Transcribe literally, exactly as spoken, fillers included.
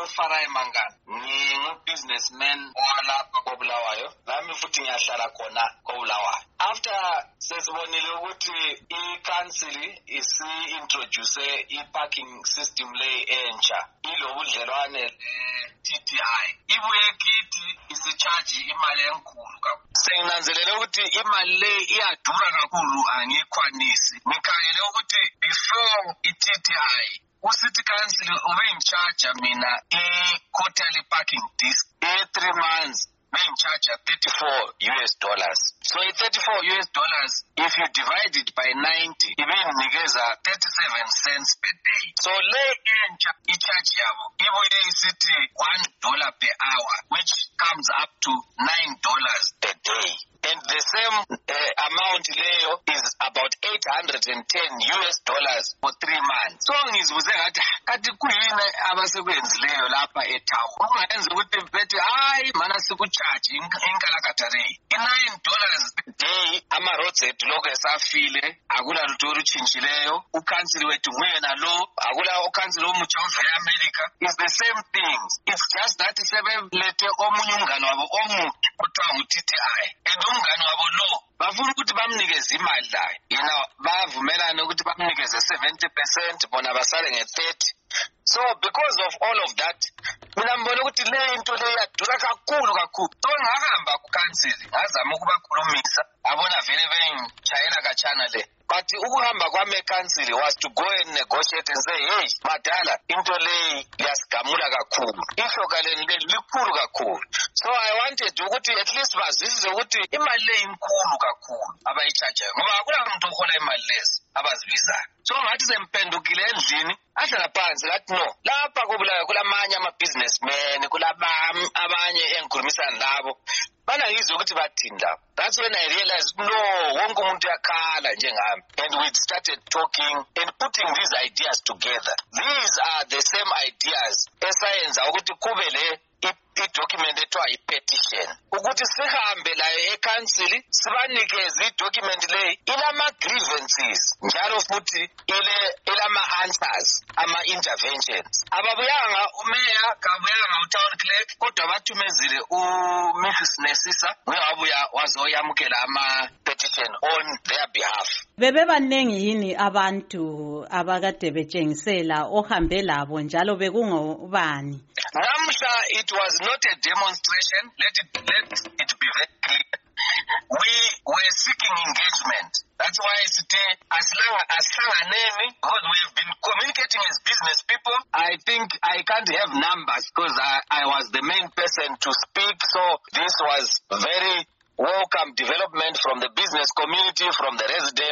Farai Mangani. Ngingu-businessman walapha koBulawayo. Nami futhi ngiyahlala khona koBulawayo. After sesibonile ukuthi i-council isi-introduce i-parking system le entsha, ilobudlelwane le-T T I. Ibuye kithi isi-charge imali enkulu kakhulu. Senginanzelele ukuthi imali le iyadura kakhulu angikhwanisi. Ngikhangele ukuthi before i-T T I, uCity Council ube in charge mina i-quarterly parking disc e-three months. Being charged at thirty-four U S dollars. So in thirty-four U S dollars, if you divide it by ninety, it means thirty-seven cents per day. So lay in charge yabo, ibuye isithi one dollar per hour, which comes up to nine dollars per day. And the same uh, amount leyo is about eight hundred ten U S dollars for three months. So ngizibuze ngathi kati kuyini abasekwenzileyo lapha eTown. Ungayenza ukuthi bethi hayi mana sikucharge inkalakatare. nine dollars per day ama roads ethu lokho esafile akula lutho olutshintshileyo. uCouncil wethu nguyena lo akula uCouncil omutsha ovela eAmerica. It's the same things. It's just that sebelethe omunye umngane wabo omuhle kuthiwa ngu-T T I. And umngane wabo lo bafuna ukuthi bamnikeze imali la. Yena bavumelana ukuthi bamnikeze seventy percent bona basale nge-thirty. So because of all of that, mina mbona ukuthi le into le yadura kakhulu kakhulu. So ngahamba kuCouncil ngazama ukubakhulumisa, abona vele bengitshayela kachana le. But ukuhamba kwami eCouncil was to go and negotiate and say, hey, madala, into le yasigamula kakhulu. Ihloka leni likhulu kakhulu. So I wanted ukuthi at least bazizwe ukuthi imali le inkulu kakhulu abayicharge. Ngoba akula muntu ohola imali lezi abazibizayo. So ngathi sempendukile endlini, ahlala phansi ngathi no. Lapha koBulawayo kulamanye ama-businessmen, kulabami abanye engikhulumisana labo. Bana ngizwe ukuthi bathini lapho. That's when I realized, no, wonke umuntu yakhala njengami. And we started talking and putting these ideas together. These are the same ideas esayenza ukuthi kube le i-document ethiwa i-petition. Ukuthi sihambe layo eCouncil, sibanikeze i-document le ilama-grievances. Njalo futhi ile ilama-answers, ama-interventions. Ababuyanga umeya, kabuyanga u-town clerk, kodwa bathumezile u-Missus Nesisa, uyabuya wazoyamukela ama-petition on their behalf. Bebe baningi yini abantu abakade betshengisela ohambe labo njalo bekungobani? Namhla it was not a demonstration. Let it let it be very clear. We were seeking engagement. That's why I say as long as Sanganemi, because we have been communicating as business people. I think I can't have numbers because I, I was the main person to speak. So this was very welcome development from the business community, from the residents.